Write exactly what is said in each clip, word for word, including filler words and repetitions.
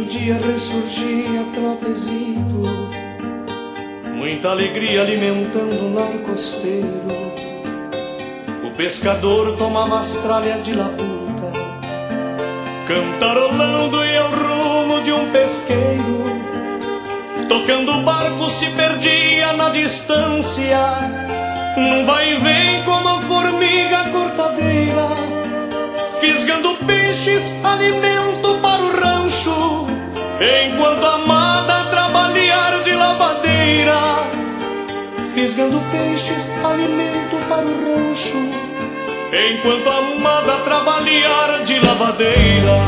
dia ressurgia trotezito, muita alegria alimentando o lar costeiro. O pescador tomava as tralhas de labuta, cantarolando e ao rumo de um pesqueiro. Tocando o barco se perdia na distância, num vai e vem como a formiga cortadeira, fisgando peixes, alimento para o rancho, enquanto a amada trabalhar de lavadeira. Fisgando peixes, alimento para o rancho, enquanto a amada trabalhar de lavadeira.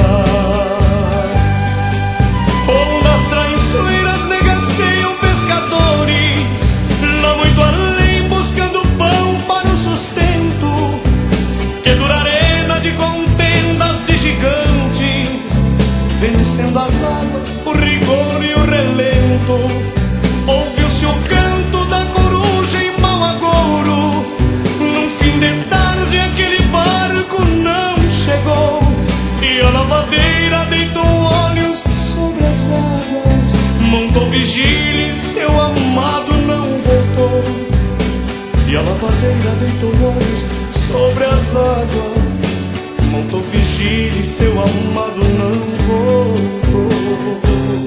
Ondas traiçoeiras negaceiam pescadores, lá muito além buscando pão para o sustento, que dura arena de contendas de gigantes, vencendo as águas, o rigor e o relento. Ouviu-se o canto da coruja em mau agouro, num fim de tarde aquele barco não chegou, e a lavadeira deitou olhos sobre as águas, montou vigília e seu amado não voltou. E a lavadeira deitou olhos sobre as águas, montou vigília e seu amado não voltou.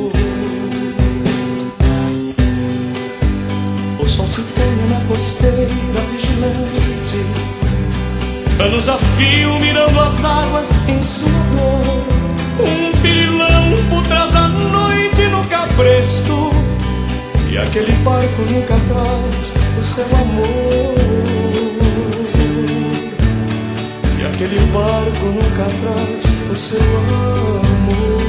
O sol se põe na costeira vigilante, anos a fio mirando as águas em sua dor. Um pirilampo traz a noite no cabresto, e aquele barco nunca traz o seu amor. E aquele barco nunca traz o seu amor.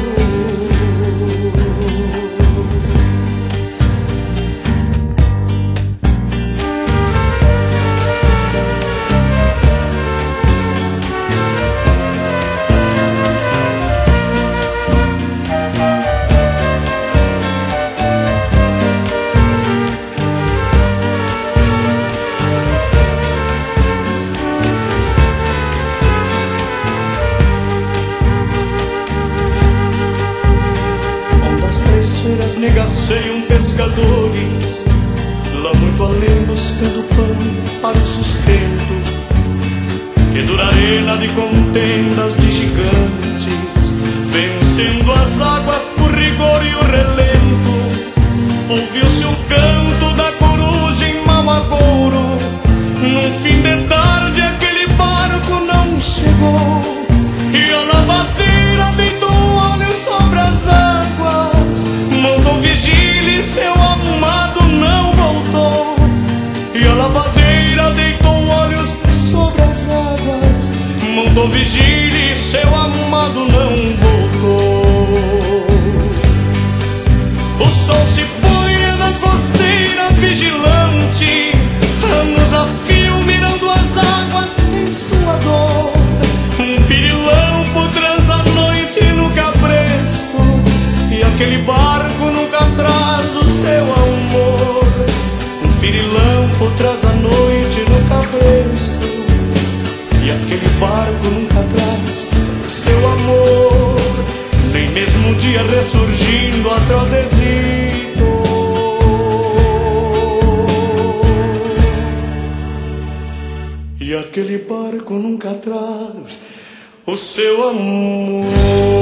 Negaceiam pescadores, lá muito além buscando pão para o sustento, que dura arena de contendas de gigantes, vencendo as águas por rigor e o relento. Ouviu-se o canto da coruja em mau agouro, num fim de tarde aquele barco não chegou, e a lavadeira deitou olhos sobre as águas, montou vigília e seu amado não voltou. E a lavadeira deitou olhos sobre as águas, montou vigília e seu amado não voltou. O sol se põe na costeira vigilante, anos a fio mirando as águas em sua dor. Um pirilampo transa a noite no cabresto, e aquele barco nunca traz o seu amor. Um pirilampo traz a noite no cabresto, e aquele barco nunca traz o seu amor. Nem mesmo o dia ressurgindo a trodezito. E aquele barco nunca traz o seu amor.